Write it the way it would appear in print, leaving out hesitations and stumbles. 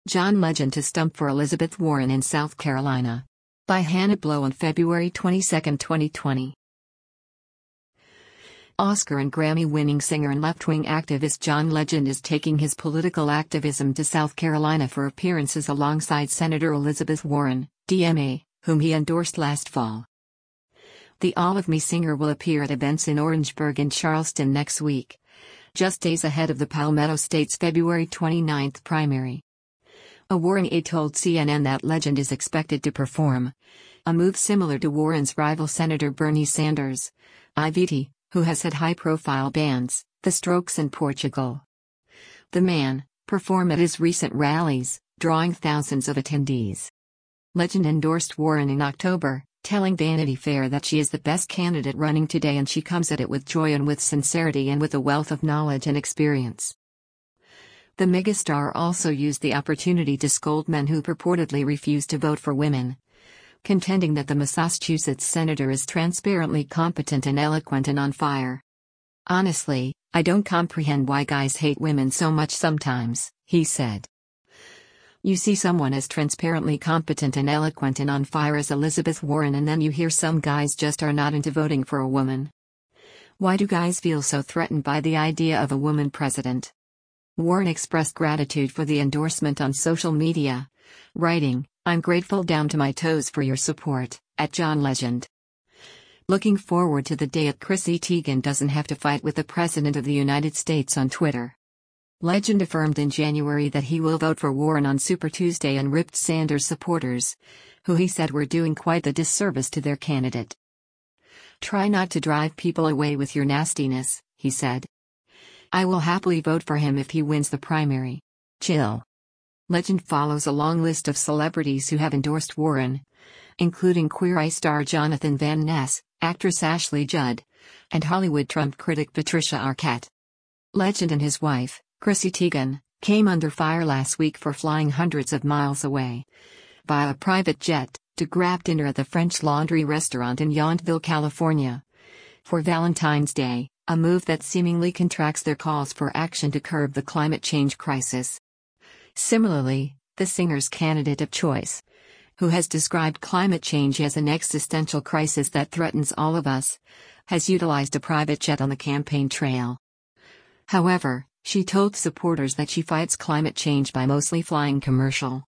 John Legend to stump for Elizabeth Warren in South Carolina. By Hannah Blow on February 22, 2020. Oscar and Grammy-winning singer and left-wing activist John Legend is taking his political activism to South Carolina for appearances alongside Senator Elizabeth Warren, DMA, whom he endorsed last fall. The All of Me singer will appear at events in Orangeburg and Charleston next week, just days ahead of the Palmetto State's February 29 primary. A Warren aide told CNN that Legend is expected to perform, a move similar to Warren's rival Senator Bernie Sanders, IVT, who has had high-profile bands, The Strokes and Portugal. The man performed at his recent rallies, drawing thousands of attendees. Legend endorsed Warren in October, telling Vanity Fair that she is the best candidate running today and she comes at it with joy and with sincerity and with a wealth of knowledge and experience. The megastar also used the opportunity to scold men who purportedly refuse to vote for women, contending that the Massachusetts senator is transparently competent and eloquent and on fire. "Honestly, I don't comprehend why guys hate women so much sometimes," he said. You see someone as transparently competent and eloquent and on fire as Elizabeth Warren, and then you hear some guys just are not into voting for a woman. Why do guys feel so threatened by the idea of a woman president? Warren expressed gratitude for the endorsement on social media, writing, "I'm grateful down to my toes for your support," at John Legend. Looking forward to the day that Chrissy Teigen doesn't have to fight with the President of the United States on Twitter. Legend affirmed in January that he will vote for Warren on Super Tuesday and ripped Sanders supporters, who he said were doing quite the disservice to their candidate. "Try not to drive people away with your nastiness," he said. "I will happily vote for him if he wins the primary. Chill." Legend follows a long list of celebrities who have endorsed Warren, including Queer Eye star Jonathan Van Ness, actress Ashley Judd, and Hollywood Trump critic Patricia Arquette. Legend and his wife, Chrissy Teigen, came under fire last week for flying hundreds of miles away via a private jet to grab dinner at the French Laundry restaurant in Yountville, California, for Valentine's Day, a move that seemingly contracts their calls for action to curb the climate change crisis. Similarly, the singer's candidate of choice, who has described climate change as an existential crisis that threatens all of us, has utilized a private jet on the campaign trail. However, she told supporters that she fights climate change by mostly flying commercial.